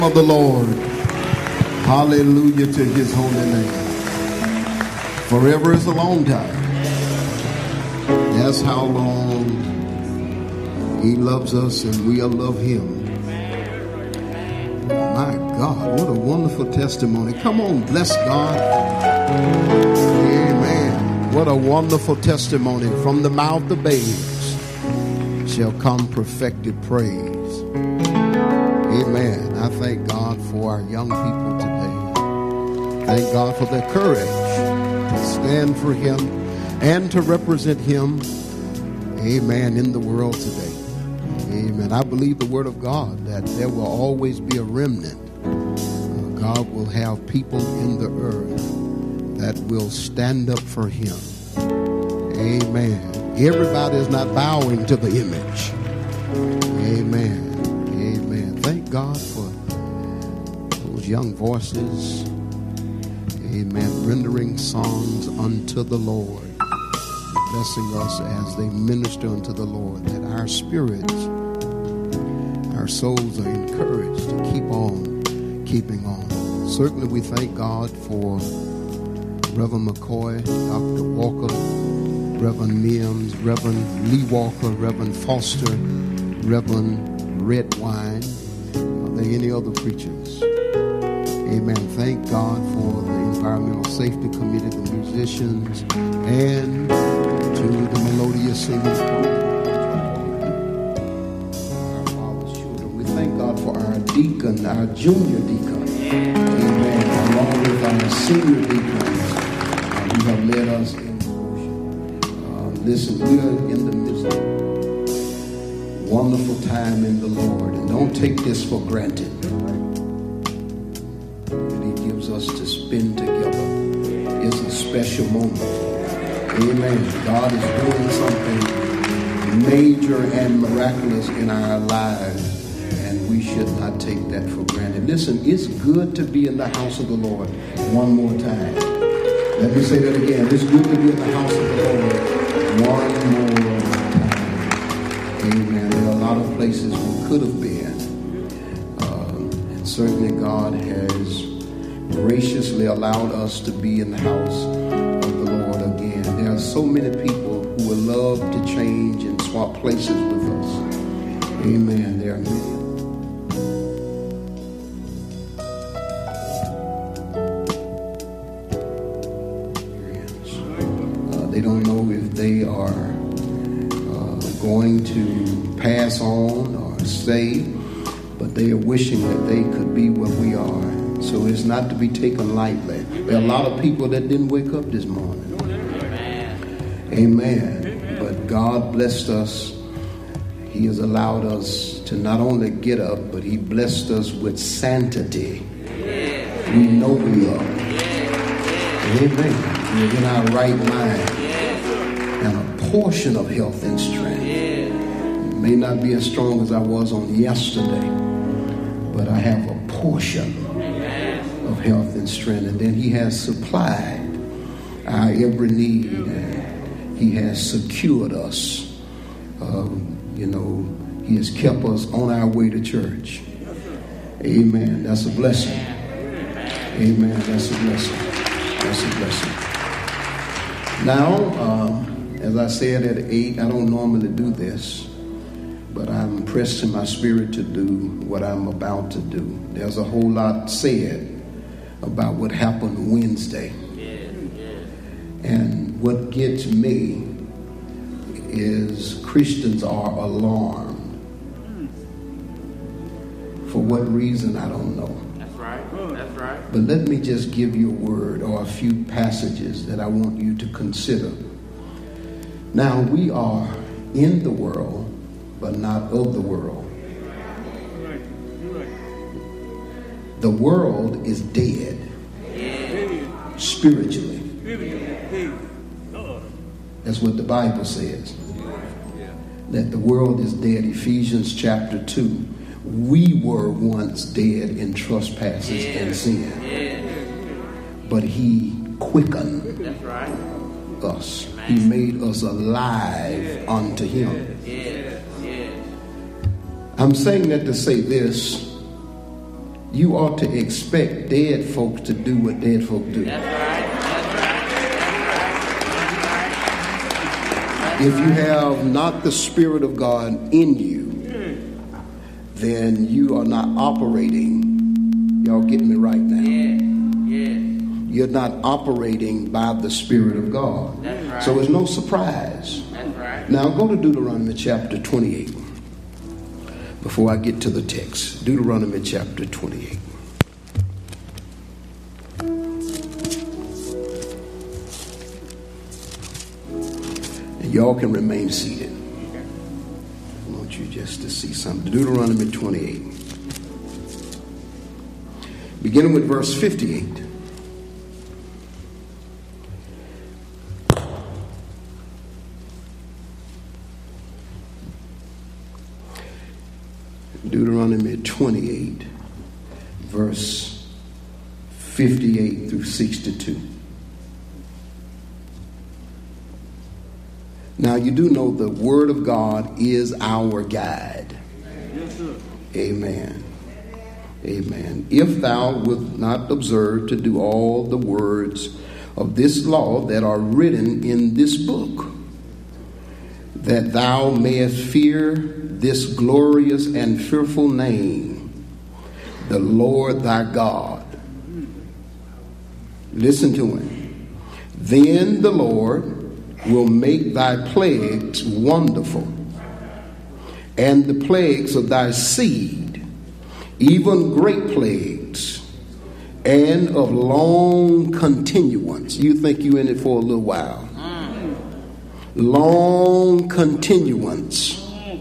Of the Lord. Hallelujah to his holy name. Forever is a long time. That's how long he loves us and we love him. My God, what a wonderful testimony. Come on, bless God. Amen. What a wonderful testimony. From the mouth of babes shall come perfected praise. Amen. I thank God for our young people today. Thank God for their courage to stand for him and to represent him, amen, in the world today. Amen. I believe the word of God that there will always be a remnant. God will have people in the earth that will stand up for him. Amen. Everybody is not bowing to the image. Amen. Thank God for those young voices, amen, rendering songs unto the Lord, blessing us as they minister unto the Lord, that our spirits, our souls are encouraged to keep on keeping on. Certainly we thank God for Reverend McCoy, Dr. Walker, Reverend Mims, Reverend Lee Walker, Reverend Foster, Reverend Redwine. Any other preachers. Amen. Thank God for the Environmental Safety Committee, the musicians, and to the melodious singing choir. Our Father's children. We thank God for our deacon, our junior deacon. Amen. Along with our senior deacons who have led us in devotion. Listen, we are in the midst of wonderful time in the Lord, and don't take this for granted that he gives us to spend together. It's a special moment. Amen. God is doing something major and miraculous in our lives, and we should not take that for granted. Listen, it's good to be in the house of the Lord. One more time. Let me say that again. It's good to be in the house of the Lord. One more time. Amen. There are a lot of places we could have been. And certainly God has graciously allowed us to be in the house of the Lord again. There are so many people who would love to change and swap places with us. Amen. There are many. They don't know if they are going to pass on or stay, but they are wishing that they could be where we are. So it's not to be taken lightly. There are a lot of people that didn't wake up this morning. Amen. But God blessed us. He has allowed us to not only get up, but he blessed us with sanctity. We know we are. Amen. We're in our right mind. And a portion of health and strength. May not be as strong as I was on yesterday, but I have a portion of health and strength. And then he has supplied our every need. And he has secured us. He has kept us on our way to church. Amen. That's a blessing. Amen. That's a blessing. That's a blessing. Now, as I said at 8, I don't normally do this, but I'm impressed in my spirit to do what I'm about to do. There's a whole lot said about what happened Wednesday. And what gets me is Christians are alarmed. For what reason, I don't know. That's right. That's right. But let me just give you a word or a few passages that I want you to consider. Now, we are in the world, but not of the world. The world is dead spiritually. That's what the Bible says. That the world is dead. Ephesians chapter 2. We were once dead in trespasses and sin. But he quickened us. He made us alive unto him. I'm saying that to say this. you ought to expect dead folks to do what dead folk do. That's right. If you have not the Spirit of God in you, then you are not operating. Y'all getting me right now? Yeah. You're not operating by the Spirit of God. That's right. So it's no surprise. That's right. Now go to Deuteronomy chapter 28 before I get to the text. Deuteronomy chapter 28. And y'all can remain seated. I want you just to see something. Deuteronomy 28. Beginning with verse 58. Deuteronomy 28, verse 58 through 62. Now you do know the Word of God is our guide. Yes, sir. Amen. Amen. If thou wilt not observe to do all the words of this law that are written in this book, that thou mayest fear this glorious and fearful name, the Lord thy God. Listen to him. Then the Lord will make thy plagues wonderful, and the plagues of thy seed, even great plagues, and of long continuance. You think you in it for a little while. Long continuance.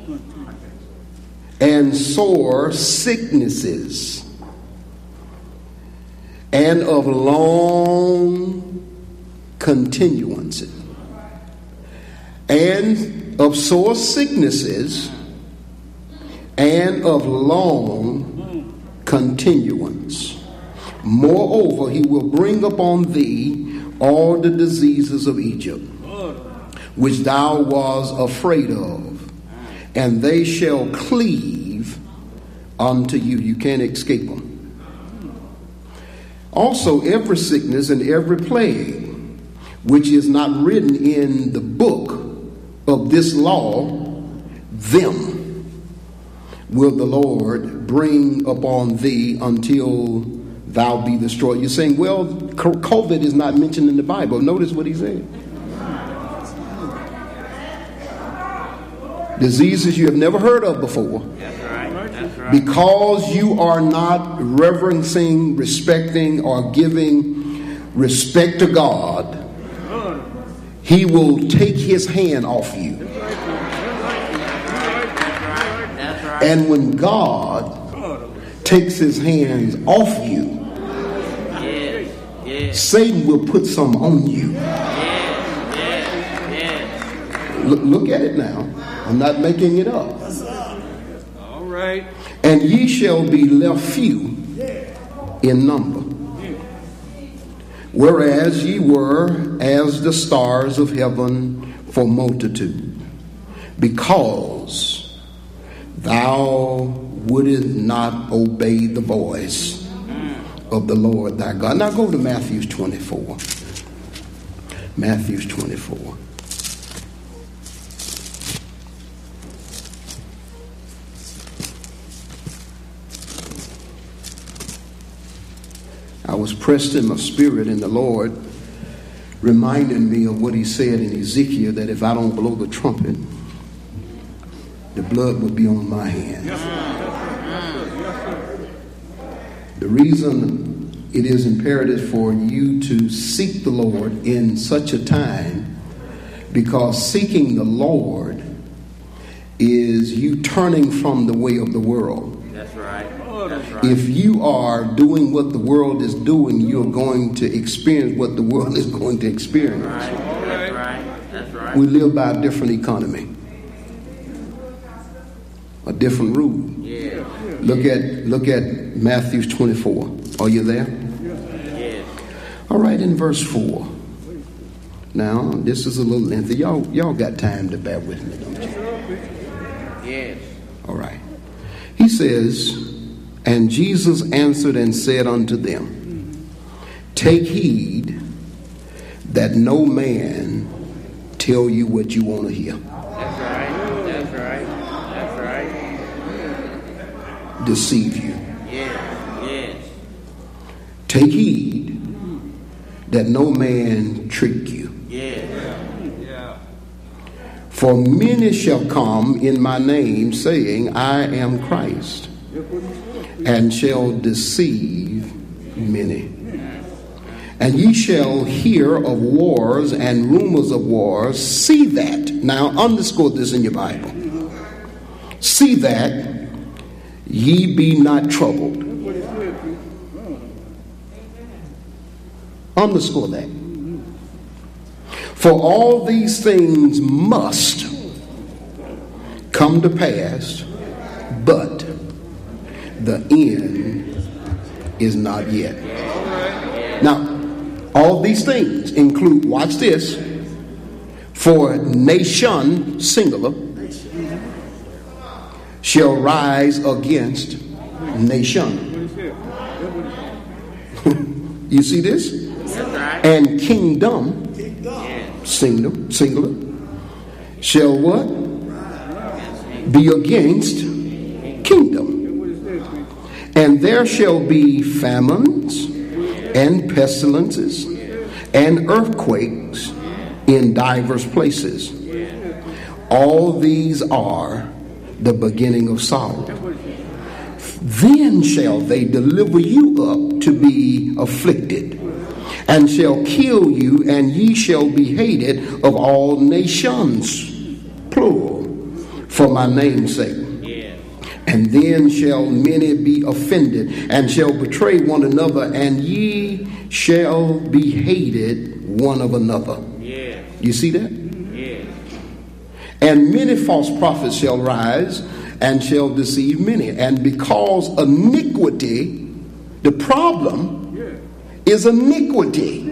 And sore sicknesses, and of long continuance, and of sore sicknesses, and of long continuance. Moreover, he will bring upon thee all the diseases of Egypt, which thou wast afraid of, and they shall cleave unto you. You can't escape them. Also, every sickness and every plague which is not written in the book of this law, them will the Lord bring upon thee until thou be destroyed. You're saying, well, COVID is not mentioned in the Bible. Notice what he said. Diseases you have never heard of before. That's right. That's right. Because you are not reverencing, respecting, or giving respect to God, he will take his hand off you. That's right. And when God takes his hands off you, Yes. Satan will put some on you. Yes. Look at it now. I'm not making it up. All right. And ye shall be left few in number, whereas ye were as the stars of heaven for multitude, because thou wouldest not obey the voice of the Lord thy God. Now go to Matthew 24. Matthew 24. I was pressed in my spirit, and the Lord reminded me of what he said in Ezekiel, that if I don't blow the trumpet, the blood will be on my hands. The reason it is imperative for you to seek the Lord in such a time, because seeking the Lord is you turning from the way of the world. That's right. That's right. If you are doing what the world is doing, you're going to experience what the world is going to experience. That's right. That's right. We live by a different economy, a different rule. Yeah. Look at Matthew 24. Are you there? Yes. All right, in verse 4. Now, this is a little lengthy. Y'all got time to bear with me, don't you? Yes. All right. He says, And Jesus answered and said unto them, take heed that no man tell you what you want to hear. That's right. That's right. That's right. Deceive you. Yes. Yes. Take heed that no man trick you. Yes. Yeah. For many shall come in my name, saying, I am Christ, and shall deceive many. And ye shall hear of wars and rumors of wars. See that. Now underscore this in your Bible. See that ye be not troubled. Underscore that. For all these things must come to pass, but the end is not yet. Now, all these things include, watch this, for nation, singular, shall rise against nation. You see this? That's right. And kingdom, singular, shall what? Be against kingdom. And there shall be famines and pestilences and earthquakes in divers places. All these are the beginning of sorrow. Then shall they deliver you up to be afflicted, and shall kill you, and ye shall be hated of all nations, plural, for my name's sake. And then shall many be offended, and shall betray one another, and ye shall be hated one of another. Yes. You see that? Yes. And many false prophets shall rise, and shall deceive many. And because iniquity, the problem is iniquity.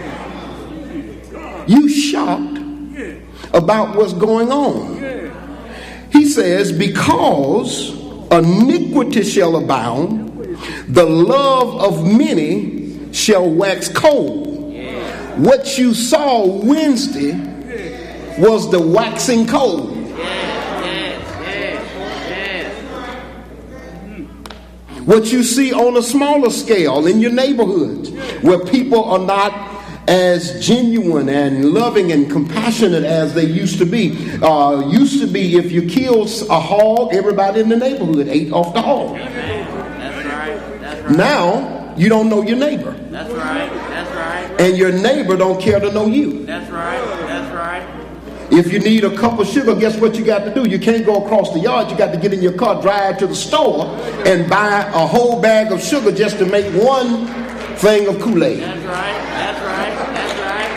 You shocked about what's going on. He says, because iniquity shall abound, the love of many shall wax cold. What you saw Wednesday was the waxing cold. What you see on a smaller scale in your neighborhoods, where people are not as genuine and loving and compassionate as they used to be. If you killed a hog, everybody in the neighborhood ate off the hog. That's right. That's right. Now, you don't know your neighbor. That's right. That's right. And your neighbor don't care to know you. That's right. That's right. If you need a cup of sugar, guess what you got to do? You can't go across the yard. You got to get in your car, drive to the store, and buy a whole bag of sugar just to make one thing of Kool-Aid. That's right. That's right. That's right.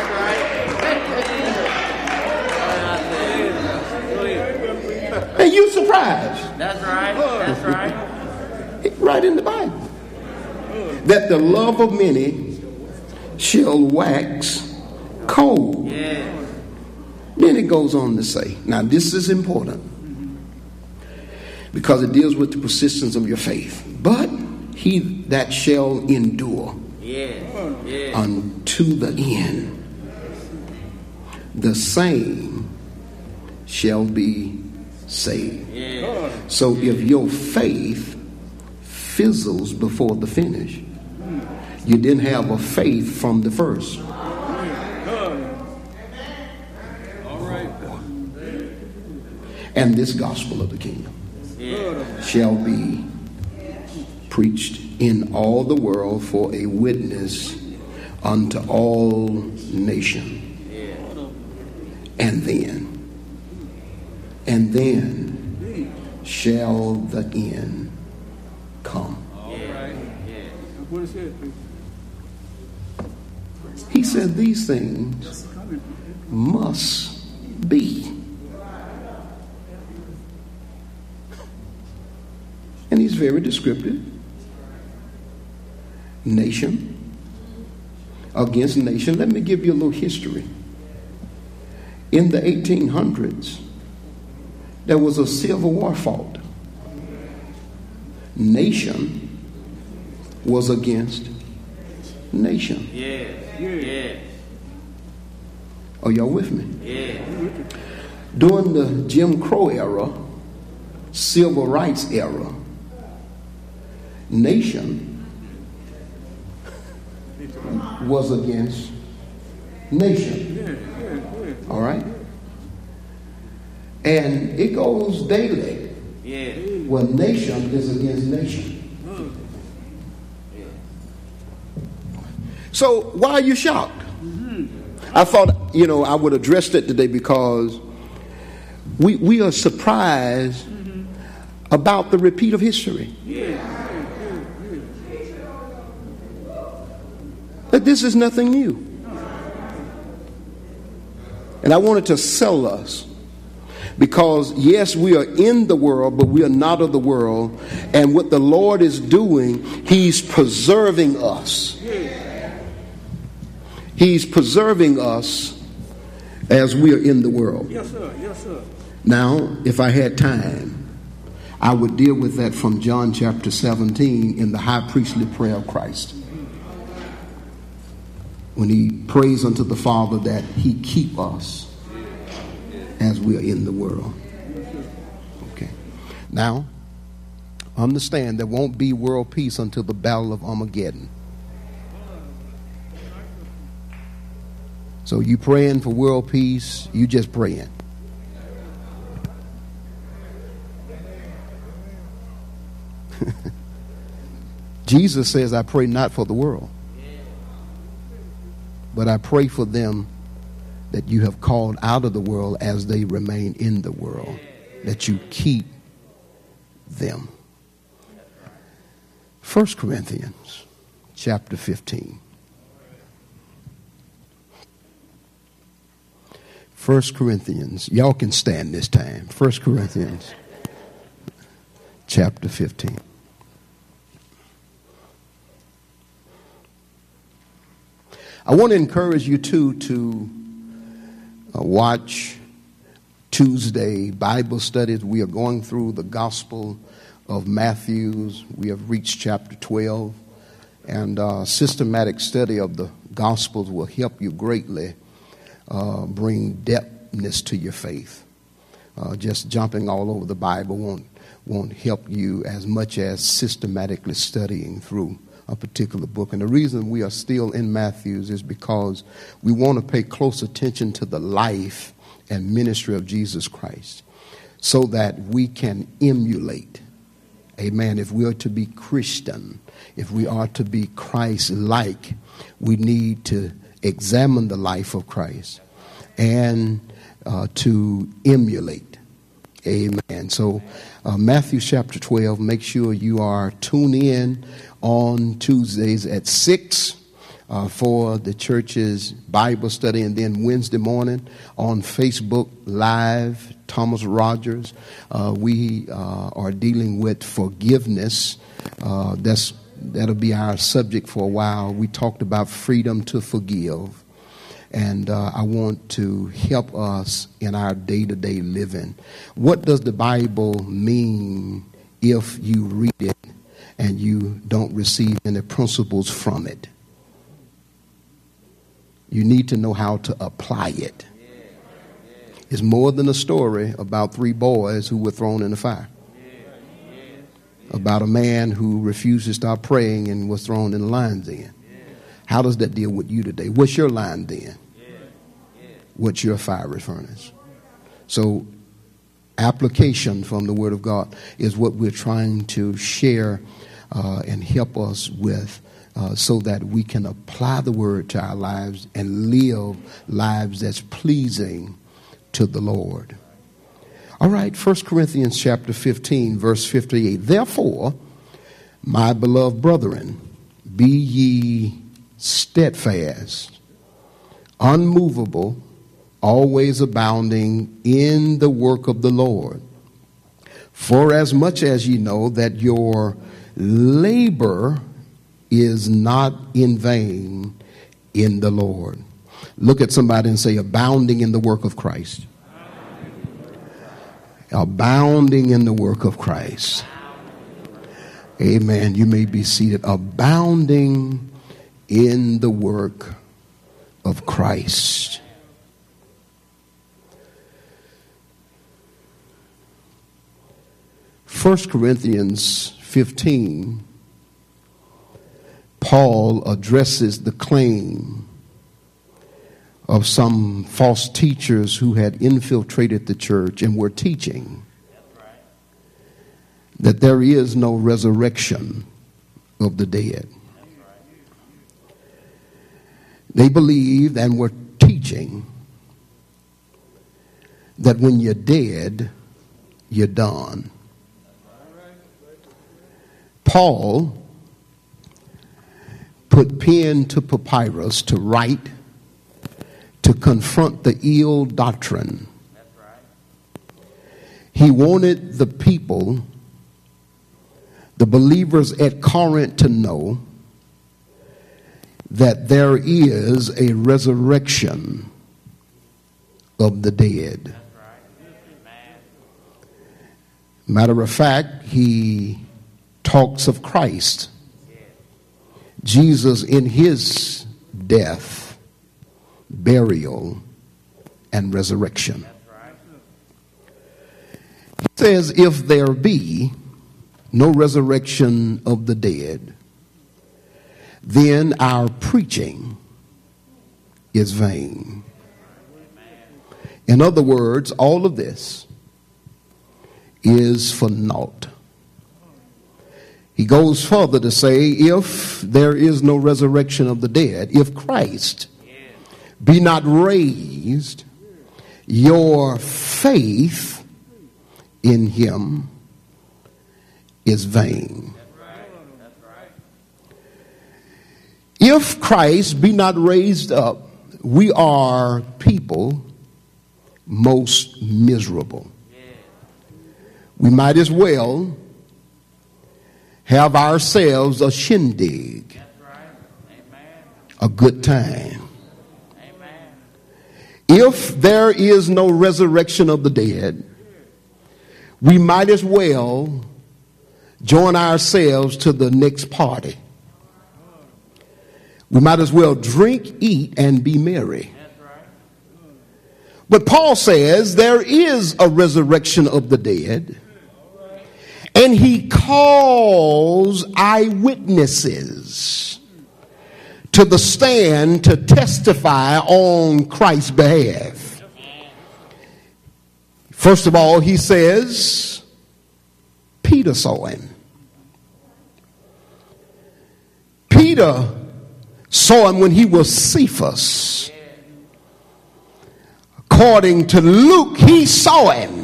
That's right. And you surprised. That's right. That's right. Right in the Bible. That the love of many shall wax cold. Yes. Then it goes on to say, now this is important because it deals with the persistence of your faith. But he that shall endure unto the end, the same shall be saved. So if your faith fizzles before the finish, you didn't have a faith from the first. And this gospel of the kingdom shall be preached in all the world for a witness unto all nations. And then shall the end come. He said these things must be. And he's very descriptive. Nation against nation. Let me give you a little history. In the 1800s, there was a civil war fought nation was against nation. Yeah. Are y'all with me? Yeah. During the Jim Crow era, civil rights era, nation was against nation. All right? And it goes daily. Yeah. Where nation is against nation. So why are you shocked? I thought, I would address that today because we are surprised about the repeat of history. That this is nothing new. And I wanted to sell us. Because, yes, we are in the world, but we are not of the world. And what the Lord is doing, He's preserving us. He's preserving us as we are in the world. Yes, sir. Yes, sir. Now, if I had time, I would deal with that from John chapter 17 in the high priestly prayer of Christ. When He prays unto the Father that He keep us as we are in the world. Okay. Now, understand there won't be world peace until the battle of Armageddon. So you praying for world peace, you just praying. Jesus says, I pray not for the world, but I pray for them that you have called out of the world as they remain in the world, that you keep them. 1 Corinthians chapter 15. 1 Corinthians, y'all can stand this time. 1 Corinthians chapter 15. I want to encourage you to watch Tuesday Bible studies. We are going through the Gospel of Matthew. We have reached chapter 12. And systematic study of the Gospels will help you greatly bring depthness to your faith. Just jumping all over the Bible won't help you as much as systematically studying through a particular book. And the reason we are still in Matthews is because we want to pay close attention to the life and ministry of Jesus Christ so that we can emulate. Amen. If we are to be Christian, if we are to be Christ-like, we need to examine the life of Christ and to emulate. Amen. So Matthew chapter 12, make sure you are tuned in on Tuesdays at 6 for the church's Bible study, and then Wednesday morning on Facebook Live, Thomas Rogers. We are dealing with forgiveness. That'll be our subject for a while. We talked about freedom to forgive. And I want to help us in our day-to-day living. What does the Bible mean if you read it and you don't receive any principles from it? You need to know how to apply it. It's more than a story about 3 boys who were thrown in the fire. About a man who refused to stop praying and was thrown in the lion's den. How does that deal with you today? What's your lion's den? What's your fiery furnace? So application from the Word of God is what we're trying to share and help us with so that we can apply the Word to our lives and live lives that's pleasing to the Lord. All right, 1 Corinthians chapter 15, verse 58. Therefore, my beloved brethren, be ye steadfast, unmovable, always abounding in the work of the Lord. For as much as ye know that your labor is not in vain in the Lord. Look at somebody and say, abounding in the work of Christ. Abounding in the work of Christ. Amen. You may be seated. Abounding in the work of Christ. First Corinthians 15, Paul addresses the claim of some false teachers who had infiltrated the church and were teaching that there is no resurrection of the dead. They believed and were teaching that when you're dead, you're done. Paul put pen to papyrus to write, to confront the ill doctrine. He wanted the people, the believers at Corinth, to know that there is a resurrection of the dead. Matter of fact, he talks of Christ, Jesus, in his death, burial, and resurrection. He says, if there be no resurrection of the dead, then our preaching is vain. In other words, all of this is for naught. He goes further to say, if there is no resurrection of the dead, if Christ be not raised, your faith in him is vain. If Christ be not raised up, we are people most miserable. We might as well have ourselves a shindig, a good time. If there is no resurrection of the dead, we might as well join ourselves to the next party. We might as well drink, eat, and be merry. But Paul says there is a resurrection of the dead, and he calls eyewitnesses to the stand to testify on Christ's behalf. First of all, he says Peter saw him. Peter saw him when he was Cephas. According to Luke, he saw him.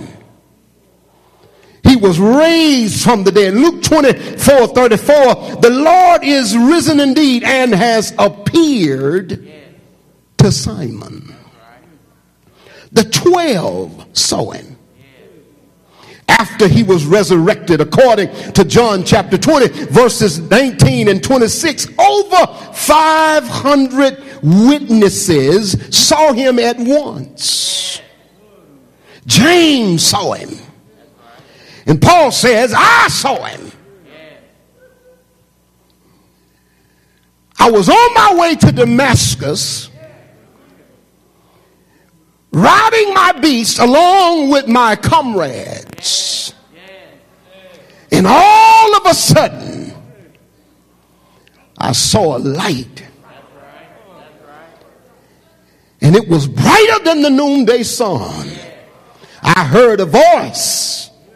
He was raised from the dead. Luke 24:34, the Lord is risen indeed and has appeared to Simon. The 12 saw him after he was resurrected. According to John chapter 20, verses 19 and 26, over 500 witnesses saw him at once. James saw him. And Paul says, I saw him. I was on my way to Damascus, riding my beast along with my comrades. And all of a sudden, I saw a light. And it was brighter than the noonday sun. I heard a voice.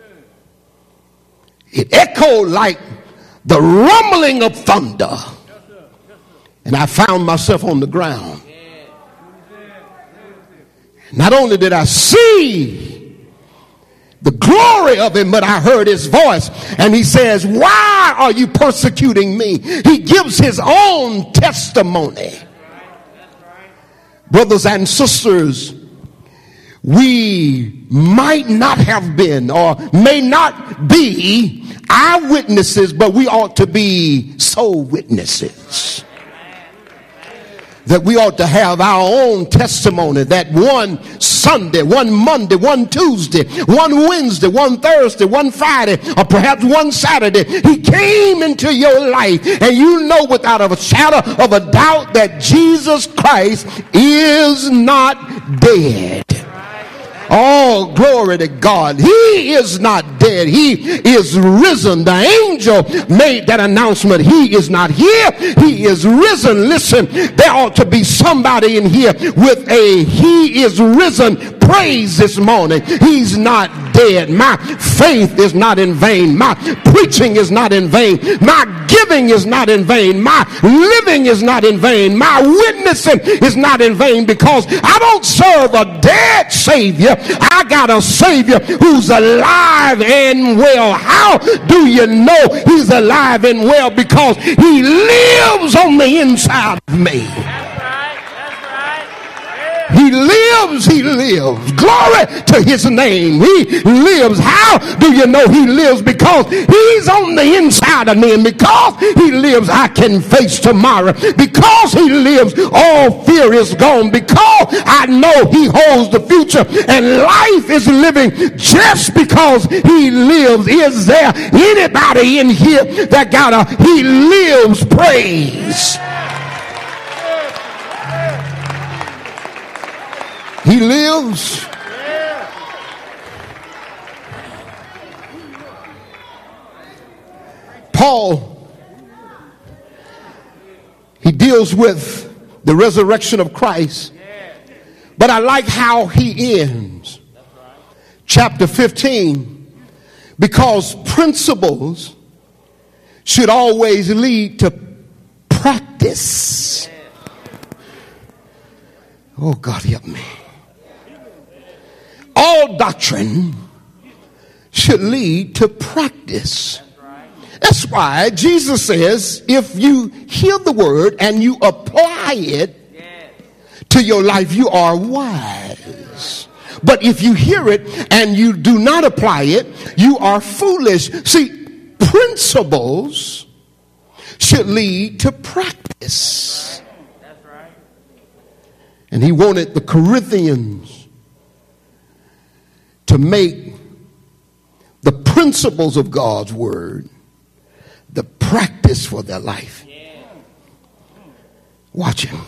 It echoed like the rumbling of thunder. And I found myself on the ground. Not only did I see the glory of him, but I heard his voice. And he says, why are you persecuting me? He gives his own testimony. Brothers and sisters, we might not have been or may not be eyewitnesses, but we ought to be soul witnesses. that we ought to have our own testimony that one Sunday, one Monday, one Tuesday, one Wednesday, one Thursday, one Friday, or perhaps one Saturday, he came into your life and you know without a shadow of a doubt that Jesus Christ is not dead. Oh, glory to God. He is not dead. He is risen. The angel made that announcement. He is not here. He is risen. Listen, there ought to be somebody in here with a he is risen praise this morning. He's not dead. My faith is not in vain. My preaching is not in vain. My giving is not in vain. My living is not in vain. My witnessing is not in vain, because I don't serve a dead Savior. I got a Savior who's alive and well. How do you know he's alive and well? Because he lives on the inside of me. He lives, he lives. Glory to his name. He lives. How do you know he lives? Because he's on the inside of me. And because he lives, I can face tomorrow. Because he lives, all fear is gone. Because I know he holds the future and life is living just because he lives. Is there anybody in here that got a he lives praise? He lives. Paul, he deals with the resurrection of Christ, but I like how he ends chapter 15, because principles should always lead to practice. Oh, God, help me. All doctrine should lead to practice. That's why Jesus says, if you hear the word and you apply it to your life, you are wise. But if you hear it and you do not apply it, you are foolish. See, principles should lead to practice. And he wanted the Corinthians to make the principles of God's word the practice for their life. Watch him.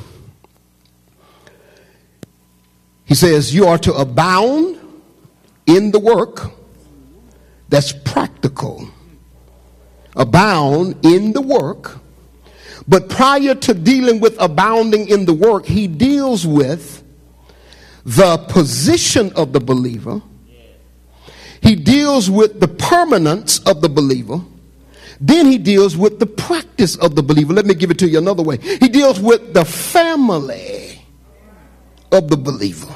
He says, you are to abound in the work that's practical. Abound in the work. But prior to dealing with abounding in the work, he deals with the position of the believer. He deals with the permanence of the believer. Then he deals with the practice of the believer. Let me give it to you another way. He deals with the family of the believer.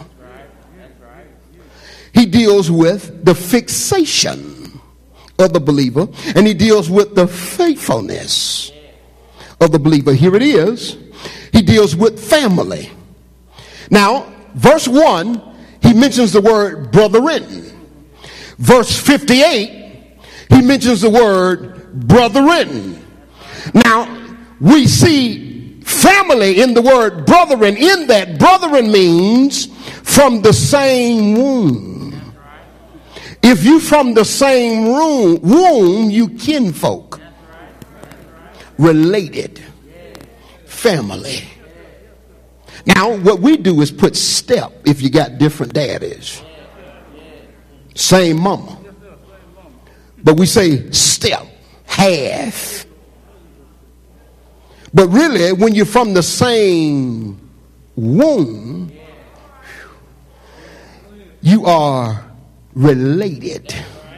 He deals with the fixation of the believer. And he deals with the faithfulness of the believer. Here it is. He deals with family. Now, verse 1, he mentions the word brethren. Verse 58, he mentions the word brethren. Now, we see family in the word brethren. In that, brethren means from the same womb. If you from the same womb, you kinfolk. Related. Family. Now, what we do is put step if you got different daddies. Same mama. But we say step, half. But really, when you're from the same womb, you are related.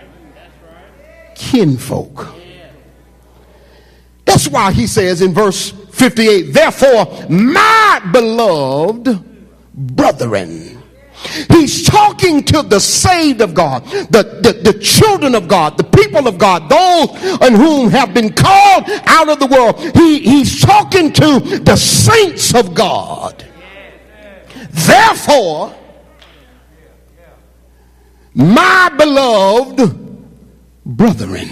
Kinfolk. That's why he says in verse 58, therefore, my beloved brethren. He's talking to the saved of God, the children of God, the people of God, those on whom have been called out of the world. He's talking to the saints of God. Therefore, my beloved brethren,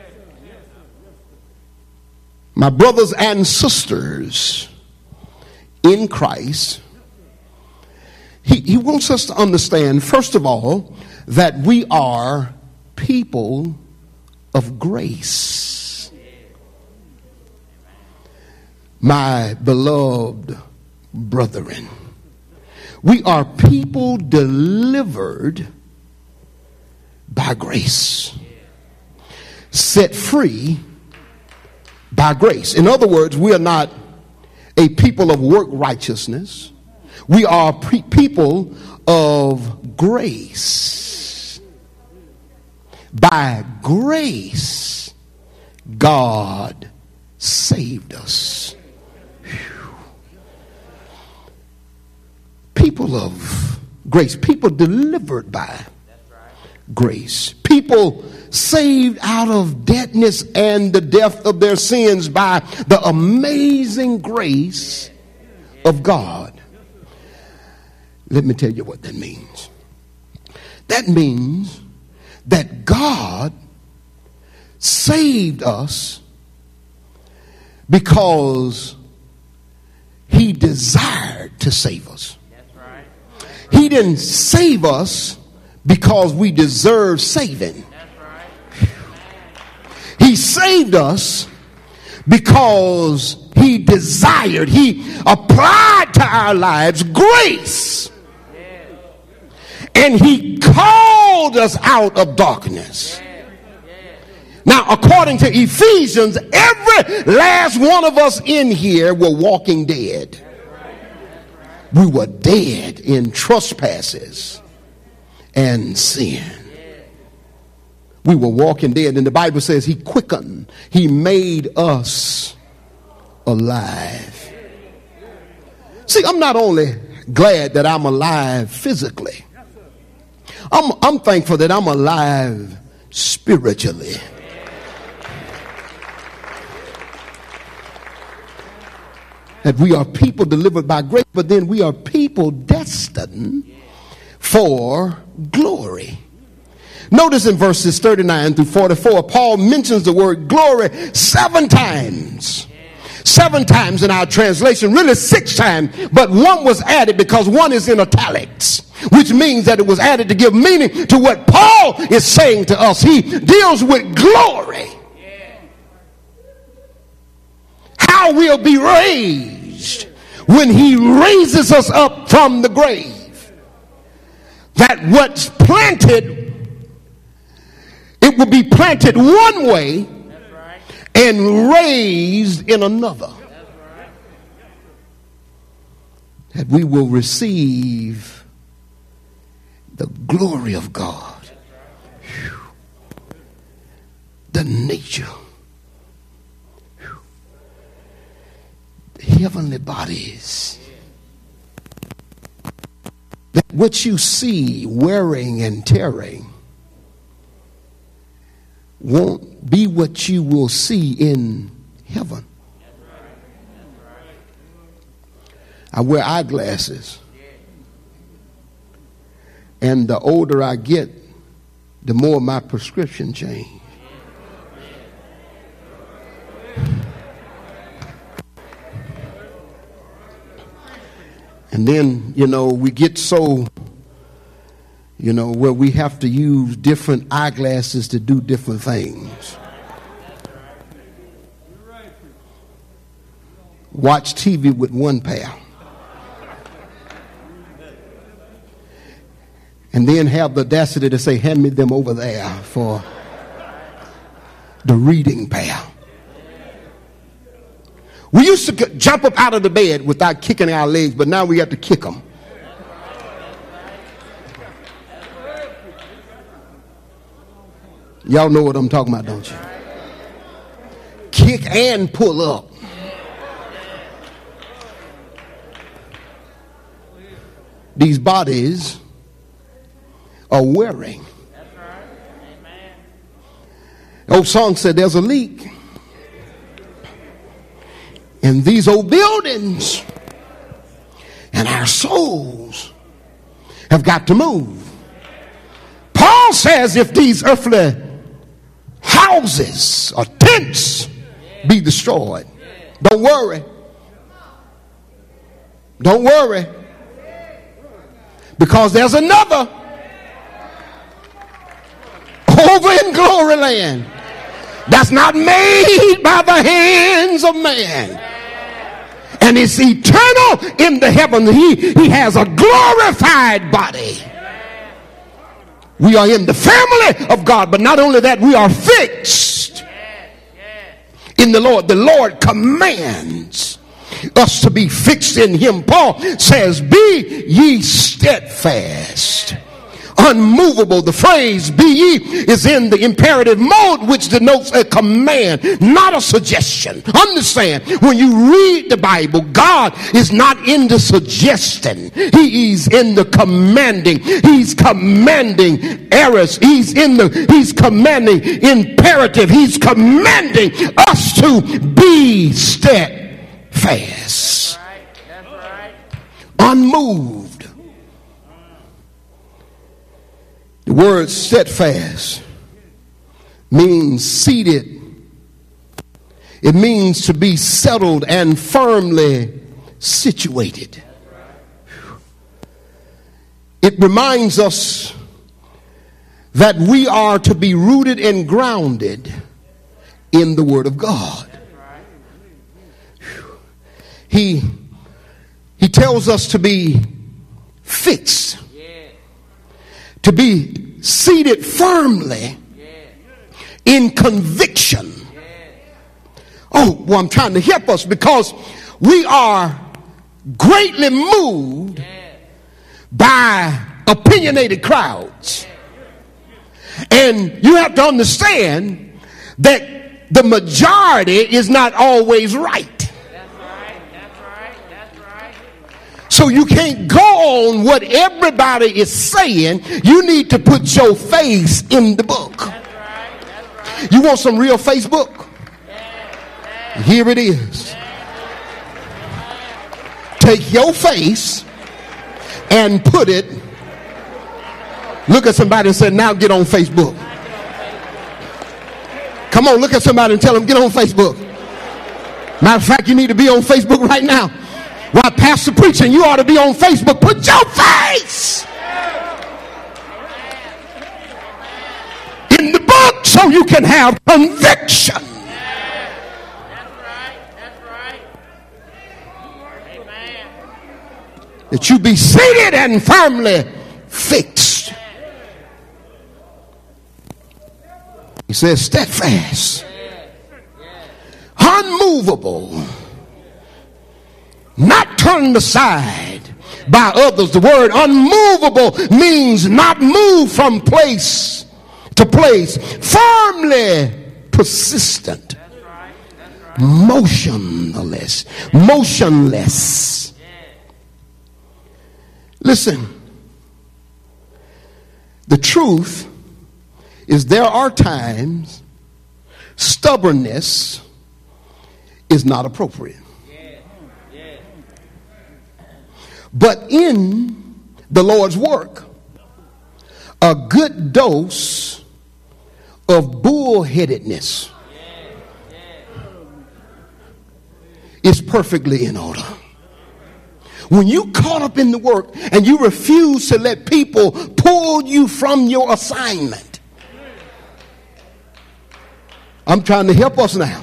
my brothers and sisters in Christ, he wants us to understand, first of all, that we are people of grace. My beloved brethren, we are people delivered by grace, set free by grace. In other words, we are not a people of work righteousness. We are people of grace. By grace, God saved us. Whew. People of grace, people delivered by grace, people saved out of deadness and the death of their sins by the amazing grace of God. Let me tell you what that means. That means that God saved us because he desired to save us. He didn't save us because we deserve saving. He saved us because he desired, he applied to our lives grace. And he called us out of darkness. Now, according to Ephesians, every last one of us in here were walking dead. We were dead in trespasses and sin. We were walking dead, and the Bible says he quickened, he made us alive. See, I'm not only glad that I'm alive physically, I'm thankful that I'm alive spiritually. That we are people delivered by grace, but then we are people destined for glory. Notice in verses 39 through 44, Paul mentions the word glory 7 times. 7 times in our translation, really 6 times, but one was added because one is in italics, which means that it was added to give meaning to what Paul is saying to us. He deals with glory. How we'll be raised when he raises us up from the grave. That what's planted, it will be planted one way and raised in another. That we will receive the glory of God. Whew. The nature. Whew. The heavenly bodies. That what you see wearing and tearing won't be what you will see in heaven. I wear eyeglasses, and the older I get, the more my prescription change. And then, we get so, where we have to use different eyeglasses to do different things. Watch TV with one pair. And then have the audacity to say, hand me them over there for the reading pair. We used to jump up out of the bed without kicking our legs, but now we have to kick them. Y'all know what I'm talking about, don't you? Kick and pull up. These bodies are wearing. Old song said there's a leak in these old buildings, and our souls have got to move. Paul says if these earthly houses or tents be destroyed, don't worry. Don't worry. Because there's another over in glory land that's not made by the hands of man. And it's eternal in the heavens. He has a glorified body. We are in the family of God, but not only that, we are fixed in the Lord. The Lord commands us to be fixed in him. Paul says, be ye steadfast, unmovable. The phrase be ye is in the imperative mode, which denotes a command, not a suggestion. Understand, when you read the Bible, God is not in the suggesting. He is in the commanding. He's commanding errors. He's commanding imperative. He's commanding us to be steadfast. That's right. Unmoved. The word steadfast means seated. It means to be settled and firmly situated. It reminds us that we are to be rooted and grounded in the Word of God. He tells us to be fixed. To be seated firmly in conviction. Oh, well, I'm trying to help us because we are greatly moved by opinionated crowds. And you have to understand that the majority is not always right. So you can't go on what everybody is saying. You need to put your face in the book. That's right. You want some real Facebook? Here it is. Take your face and put it. Look at somebody and say, now get on Facebook. Come on, look at somebody and tell them, get on Facebook. Matter of fact, you need to be on Facebook right now. While pastor preaching, you ought to be on Facebook. Put your face in the book so you can have conviction. That's right. Amen. That you be seated and firmly fixed. He says steadfast, unmovable, not turned aside by others. The word unmovable means not moved from place to place, firmly persistent, motionless. Listen, the truth is there are times stubbornness is not appropriate. But in the Lord's work, a good dose of bullheadedness is perfectly in order. When you caught up in the work and you refuse to let people pull you from your assignment, I'm trying to help us now.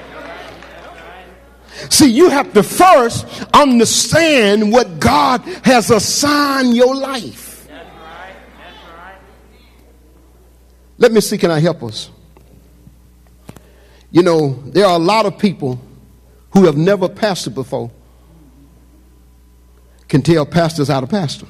See, you have to first understand what God has assigned your life. That's right. Let me see, can I help us? You know, there are a lot of people who have never pastored before can tell pastors how to pastor.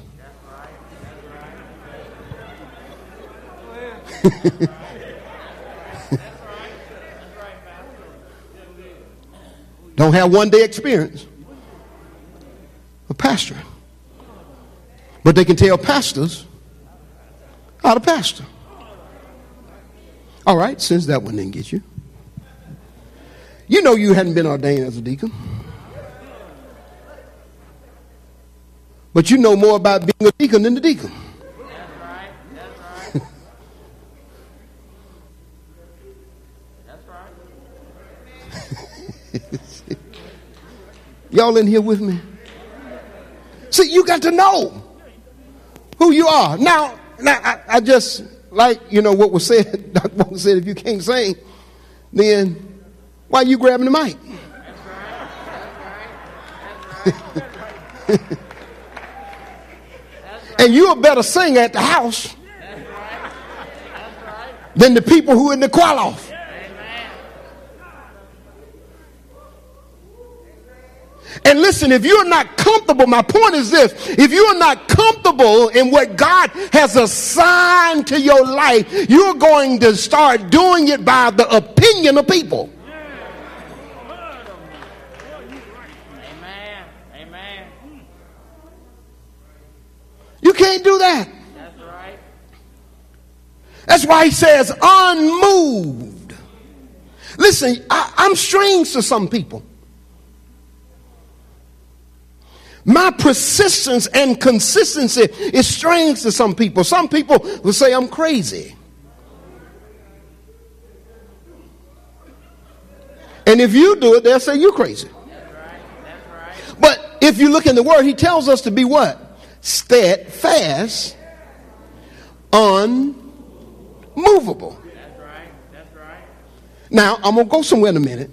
Don't have one day experience of pastoring. But they can tell pastors how to pastor. All right, since that one didn't get you. You know you hadn't been ordained as a deacon. But you know more about being a deacon than the deacon. That's right. Y'all in here with me? See, you got to know who you are. Now I just, like, you know, what was said, Dr. Walker said, if you can't sing, then why are you grabbing the mic? That's right. That's right. And you're a better singer at the house That's right. That's right. than the people who are in the choir loft. Amen. And listen, if you're not comfortable, my point is this: if you're not comfortable in what God has assigned to your life, you're going to start doing it by the opinion of people. Amen. Amen. You can't do that. That's right. That's why he says unmoved. Listen, I'm strange to some people. My persistence and consistency is strange to some people. Some people will say I'm crazy. And if you do it, they'll say you're crazy. That's right. That's right. But if you look in the word, he tells us to be what? Steadfast, unmovable. That's right. That's right. Now, I'm going to go somewhere in a minute.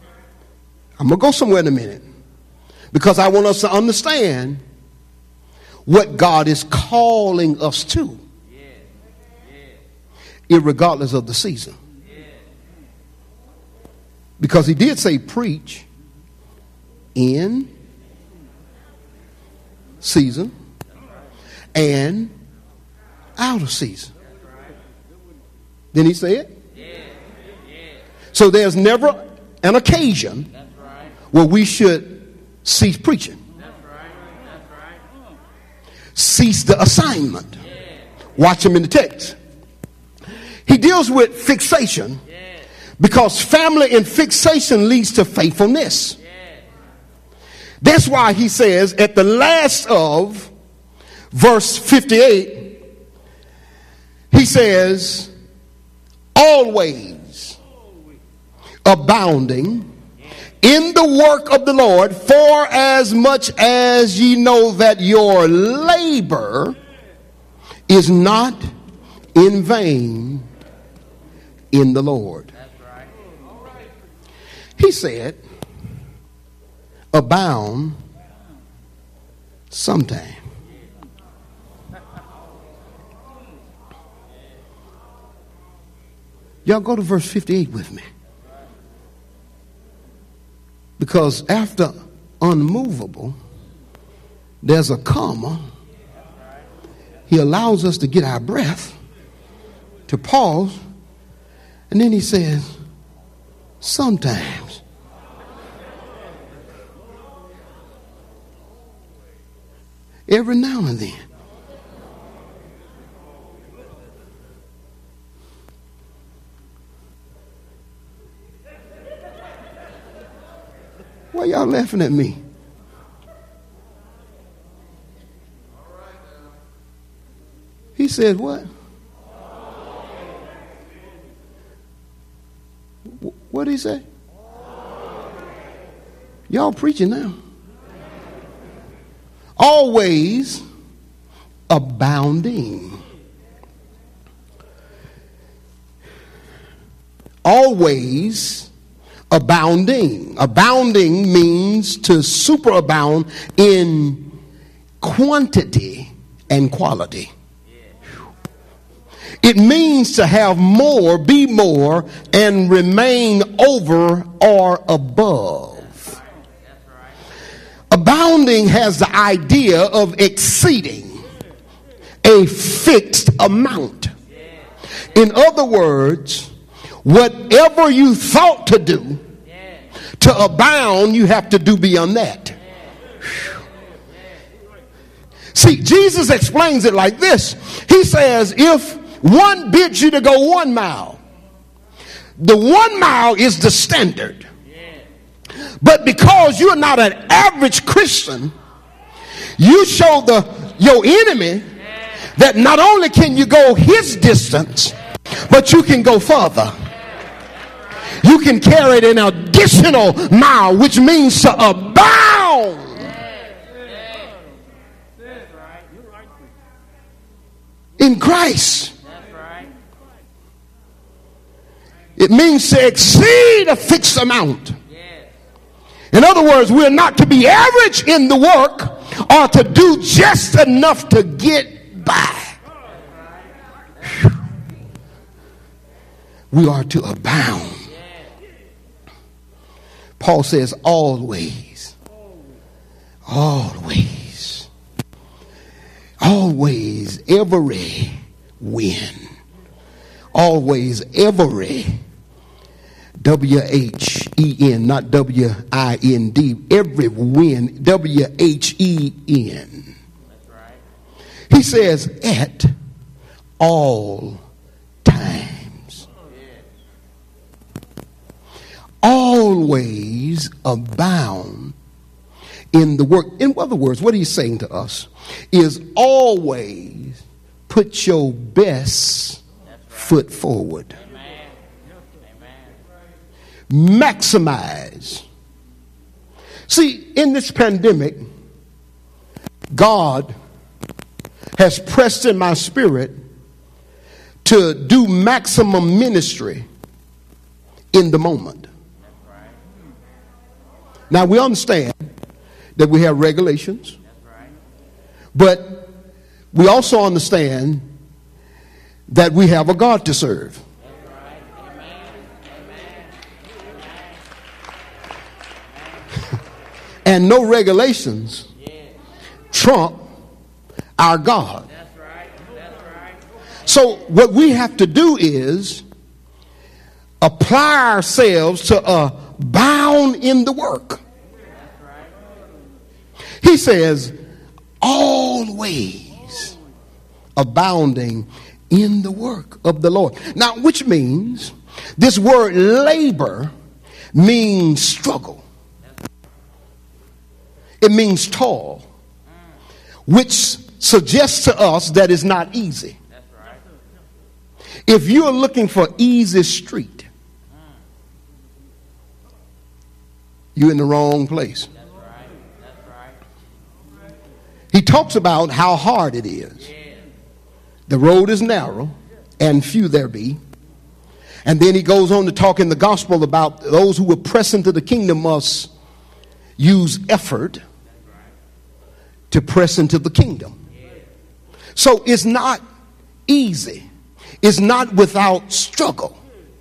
Because I want us to understand what God is calling us to, irregardless of the season. Because he did say preach in season and out of season. Didn't he say it? So there's never an occasion That's right. where we should cease preaching. That's right. That's right. Cease the assignment. Watch him in the text. He deals with fixation because family and fixation leads to faithfulness. That's why he says at the last of verse 58, he says, always abounding in the work of the Lord, for as much as ye know that your labor is not in vain in the Lord. That's right. He said, abound sometime. Y'all go to verse 58 with me. Because after unmovable, there's a comma. He allows us to get our breath, to pause, and then he says, sometimes. Every now and then. Why y'all laughing at me? He said what? What did he say? Y'all preaching now. Always abounding. Always abounding. Abounding means to superabound in quantity and quality. It means to have more, be more, and remain over or above. Abounding has the idea of exceeding a fixed amount. In other words, whatever you thought to do, to abound, you have to do beyond that. See, Jesus explains it like this. He says, if one bids you to go 1 mile, the 1 mile is the standard. But because you're not an average Christian, you show your enemy that not only can you go his distance, but you can go further. You can carry an additional mile, which means to abound. in Christ. That's right. It means to exceed a fixed amount. Yes. In other words, we're not to be average in the work or to do just enough to get by. We are to abound. Paul says always, always, always, every win, always, every, W-H-E-N, not W-I-N-D, every win, W-H-E-N. That's right. He says at all times. Always abound in the work. In other words, what he's saying to us is always put your best foot forward. Amen. Amen. Maximize. See, in this pandemic, God has pressed in my spirit to do maximum ministry in the moment. Now, we understand that we have regulations, but we also understand that we have a God to serve. And no regulations trump our God. That's right. That's right. So what we have to do is apply ourselves to abound in the work. He says, always abounding in the work of the Lord. Now, which means this word labor means struggle. It means toil, which suggests to us that it's not easy. That's right. If you're looking for easy street, you're in the wrong place. That's right. That's right. He talks about how hard it is. The road is narrow and few there be. And then he goes on to talk in the gospel about those who will press into the kingdom must use effort to press into the kingdom. So it's not easy. It's not without struggle.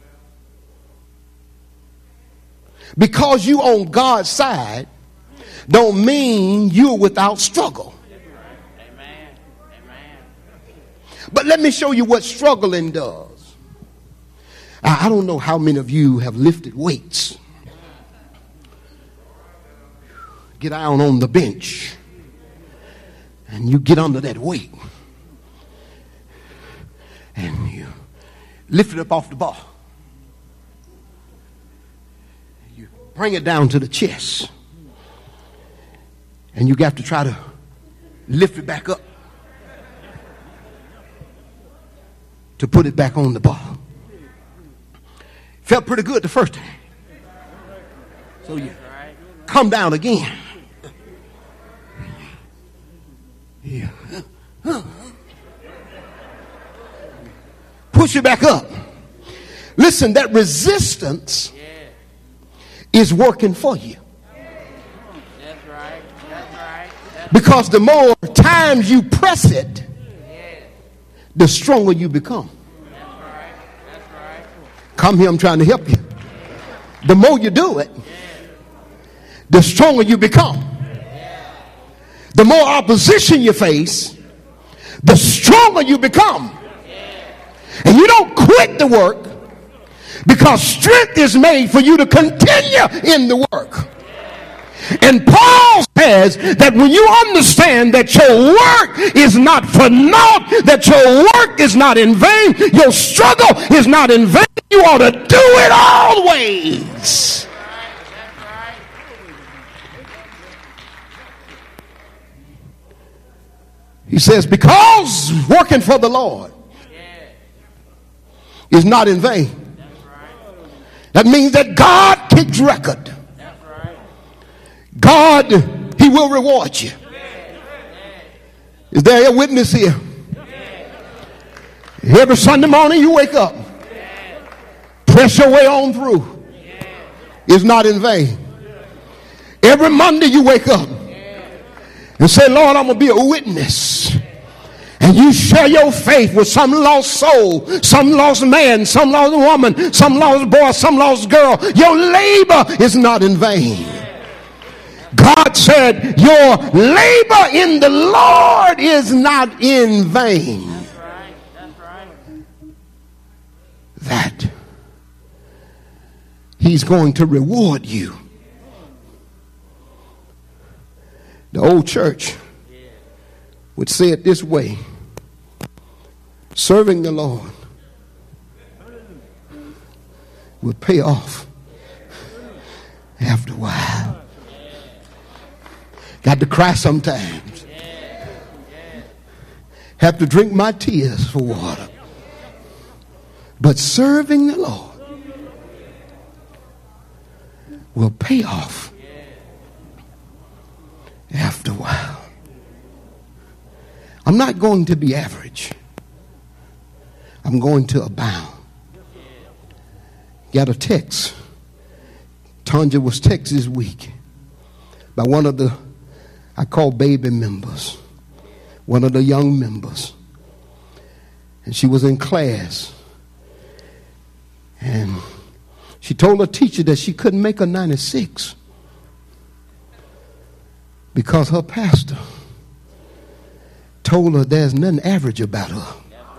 Because you on God's side don't mean you're without struggle. Amen. Amen. But let me show you what struggling does. I don't know how many of you have lifted weights. Get down on the bench and you get under that weight and you lift it up off the bar. You bring it down to the chest and you got to try to lift it back up to put it back on the bar. Felt pretty good the first time. So you come down again. Yeah. Push it back up. Listen, that resistance is working for you. That's right. That's right. That's Because the more times you press it, the stronger you become. right. That's right. Come here, I'm trying to help you. The more you do it, the stronger you become. The more opposition you face, the stronger you become. And you don't quit the work because strength is made for you to continue in the work. And Paul says that when you understand that your work is not for naught, that your work is not in vain, your struggle is not in vain, you ought to do it always. He says, because working for the Lord is not in vain. That means that God keeps record. God, he will reward you. Is there a witness here? Every Sunday morning you wake up, press your way on through. It's not in vain. Every Monday you wake up and say, Lord, I'm going to be a witness. And you share your faith with some lost soul, some lost man, some lost woman, some lost boy, some lost girl. Your labor is not in vain. God said, your labor in the Lord is not in vain. That's right. That's right. That he's going to reward you. The old church would say it this way: serving the Lord will pay off after a while. Got to cry sometimes. Have to drink my tears for water. But serving the Lord will pay off after a while. I'm not going to be average. I'm going to abound. Got a text. Tanja was texted this week by one of the, I call baby members, one of the young members. And she was in class. And she told her teacher that she couldn't make a 96 because her pastor told her there's nothing average about her.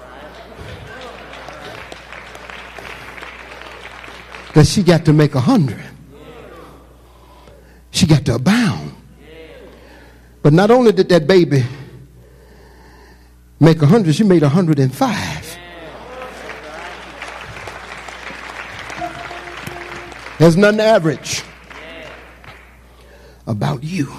That she got to make 100. She got to abound. But not only did that baby make 100, she made 105. There's nothing average about you.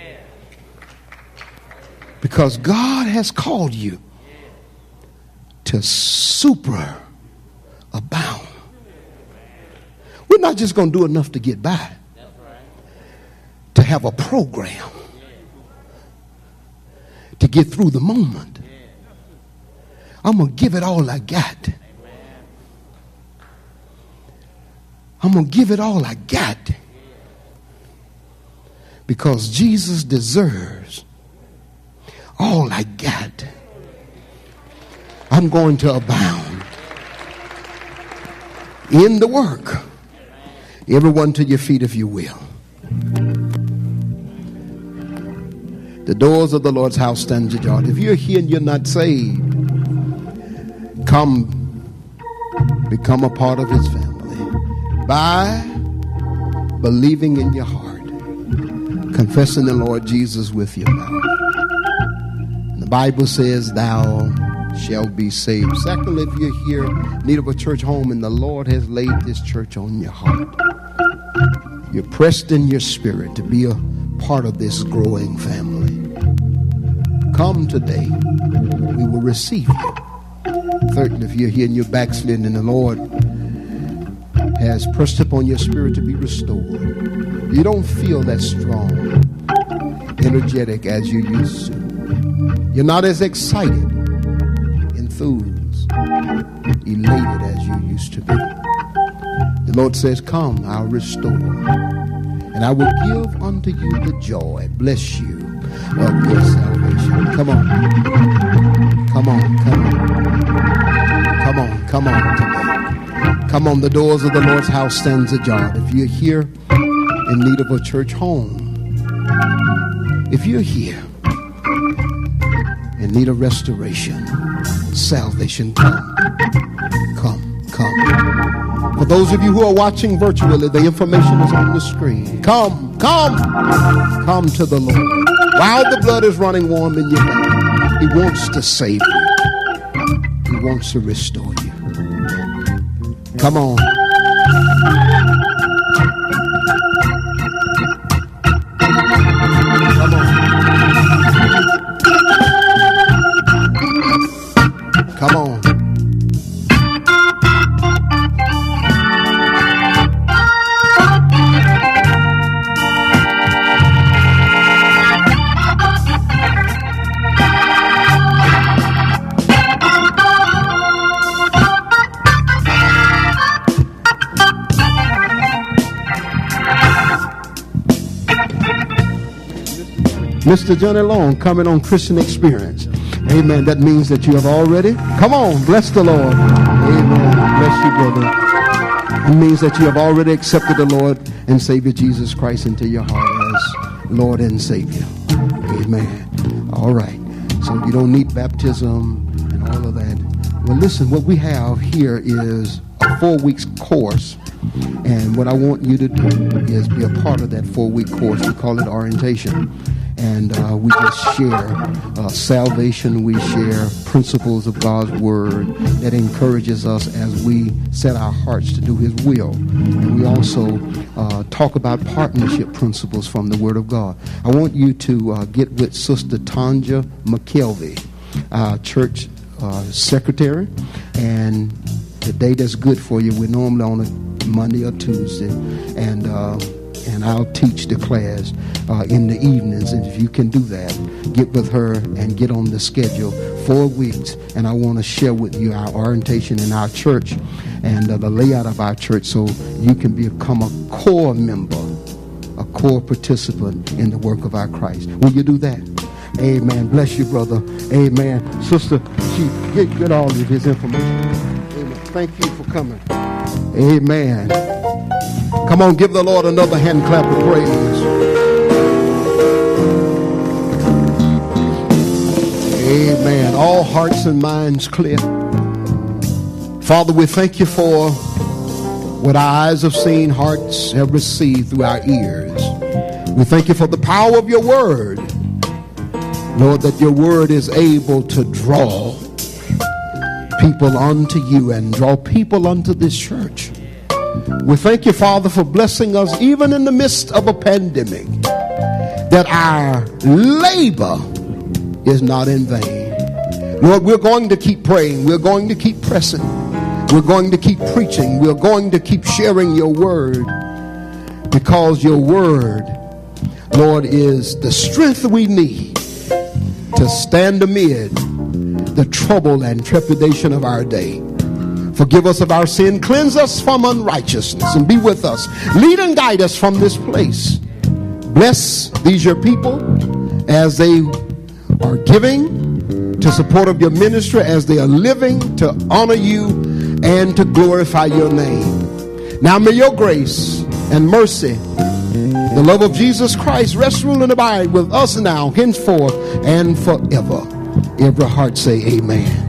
Because God has called you to super abound. We're not just going to do enough to get by. To have a program. To get through the moment. I'm going to give it all I got. I'm going to give it all I got. Because Jesus deserves all I got. I'm going to abound in the work. Everyone to your feet, if you will. The doors of the Lord's house stand ajar. If you're here and you're not saved, come become a part of his family by believing in your heart, confessing the Lord Jesus with your mouth. And the Bible says, thou shalt be saved. Secondly, if you're here in need of a church home and the Lord has laid this church on your heart, you're pressed in your spirit to be a part of this growing family. Come today. We will receive you. Thirdly, if you're here and you're backslidden and the Lord has pressed upon your spirit to be restored, you don't feel that strong, energetic as you used to. You're not as excited, enthused, elated as you used to be. The Lord says, come, I'll restore. And I will give unto you the joy, bless you, of your salvation. Come on. Come on, come on. Come on, come on today. Come on, the doors of the Lord's house stands ajar. If you're here in need of a church home, if you're here in need of restoration, salvation, come. For those of you who are watching virtually, the information is on the screen. Come to the Lord. While the blood is running warm in your veins, he wants to save you. He wants to restore you. Come on. Come on. Mr. Johnny Long coming on Christian Experience. Amen. That means that you have already, come on, bless the Lord. Amen. Bless you, brother. It means that you have already accepted the Lord and Savior Jesus Christ into your heart as Lord and Savior. Amen. All right. So you don't need baptism and all of that. Well, listen, what we have here is a 4 weeks course. And what I want you to do is be a part of that 4-week course. We call it orientation. And we just share salvation. We share principles of God's word that encourages us as we set our hearts to do his will. And we also talk about partnership principles from the word of God. I want you to get with Sister Tanja McKelvey, church secretary. And the day that's good for you, we're normally on a Monday or Tuesday. And I'll teach the class in the evenings. And if you can do that, get with her and get on the schedule. 4 weeks. And I want to share with you our orientation in our church and the layout of our church so you can become a core member, a core participant in the work of our Christ. Will you do that? Amen. Bless you, brother. Amen. Sister, get all of his information. Amen. Thank you for coming. Amen. Come on, give the Lord another hand clap of praise. Amen. All hearts and minds clear. Father, we thank you for what our eyes have seen, hearts have received through our ears. We thank you for the power of your word. Lord, that your word is able to draw people unto you and draw people unto this church. We thank you, Father, for blessing us even in the midst of a pandemic, that our labor is not in vain. Lord, we're going to keep praying. We're going to keep pressing. We're going to keep preaching. We're going to keep sharing your word, because your word, Lord, is the strength we need to stand amid the trouble and trepidation of our day. Forgive us of our sin, cleanse us from unrighteousness, and be with us. Lead and guide us from this place. Bless these your people as they are giving to support of your ministry, as they are living to honor you and to glorify your name. Now may your grace and mercy, the love of Jesus Christ, rest, rule, and abide with us now, henceforth, and forever. Every heart say amen.